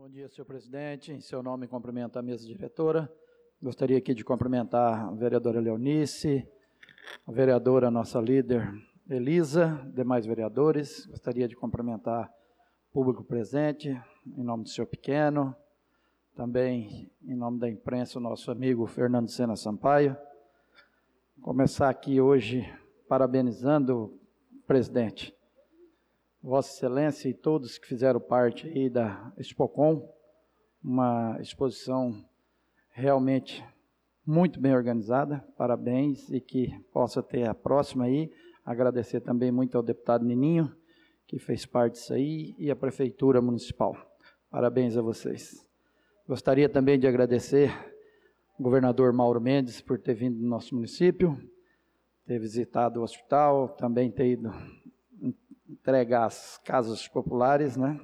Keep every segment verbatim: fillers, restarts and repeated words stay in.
Bom dia, senhor presidente. Em seu nome, cumprimento a mesa diretora. Gostaria aqui de cumprimentar a vereadora Leonice, a vereadora, nossa líder, Elisa, demais vereadores. Gostaria de cumprimentar o público presente, em nome do senhor Pequeno, também em nome da imprensa, o nosso amigo Fernando Sena Sampaio. Começar aqui hoje parabenizando o presidente, Vossa Excelência e todos que fizeram parte aí da Expocom, uma exposição realmente muito bem organizada, parabéns, e que possa ter a próxima aí. Agradecer também muito ao deputado Nininho, que fez parte disso aí, e a Prefeitura Municipal. Parabéns a vocês. Gostaria também de agradecer o governador Mauro Mendes por ter vindo do nosso município, ter visitado o hospital, também ter ido entregar as casas populares, né?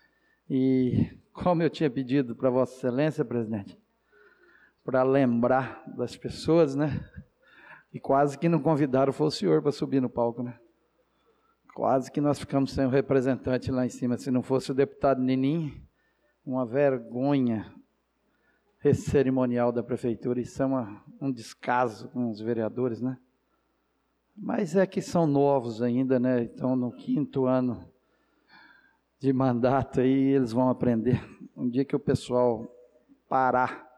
E como eu tinha pedido para Vossa Excelência, presidente, para lembrar das pessoas, né? E quase que não convidaram foi o senhor para subir no palco, né? Quase que nós ficamos sem o representante lá em cima. Se não fosse o deputado Nininho, uma vergonha esse cerimonial da prefeitura. Isso é uma, um descaso com os vereadores, né? Mas é que são novos ainda, né? Então, no quinto ano de mandato aí, eles vão aprender. Um dia que o pessoal parar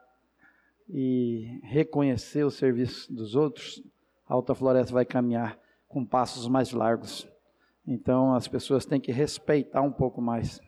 e reconhecer o serviço dos outros, a Alta Floresta vai caminhar com passos mais largos. Então, as pessoas têm que respeitar um pouco mais.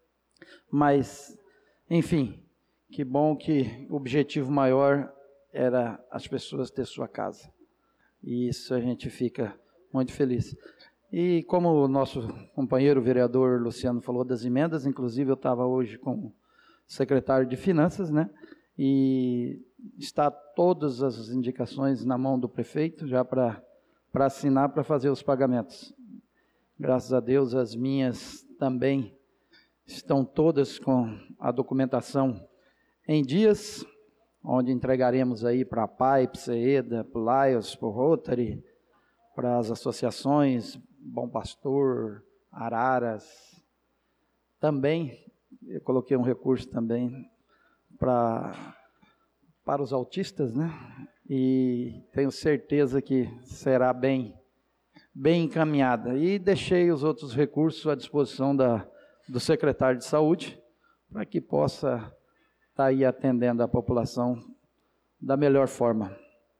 Mas, enfim, que bom que o objetivo maior era as pessoas ter sua casa. E isso a gente fica muito feliz. E como o nosso companheiro vereador Luciano falou das emendas, inclusive eu estava hoje com o secretário de Finanças, né? E está todas as indicações na mão do prefeito, já para para assinar, para fazer os pagamentos. Graças a Deus, as minhas também estão todas com a documentação em dias, onde entregaremos aí para a P A I, para o CEDA, para o Lions, para o Rotary, para as associações, Bom Pastor, Araras. Também, eu coloquei um recurso também para, para os autistas, né? E tenho certeza que será bem, bem encaminhada. E deixei os outros recursos à disposição da, do secretário de Saúde, para que possa estar aí atendendo a população da melhor forma.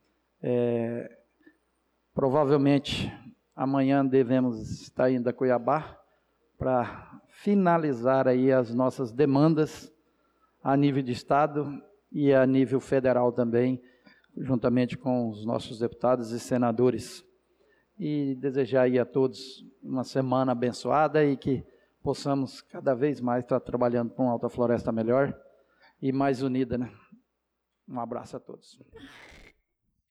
É, provavelmente, amanhã devemos estar indo a Cuiabá para finalizar aí as nossas demandas a nível de Estado e a nível federal também, juntamente com os nossos deputados e senadores. E desejar aí a todos uma semana abençoada e que possamos cada vez mais estar trabalhando com a Alta Floresta melhor e mais unida, né? Um abraço a todos.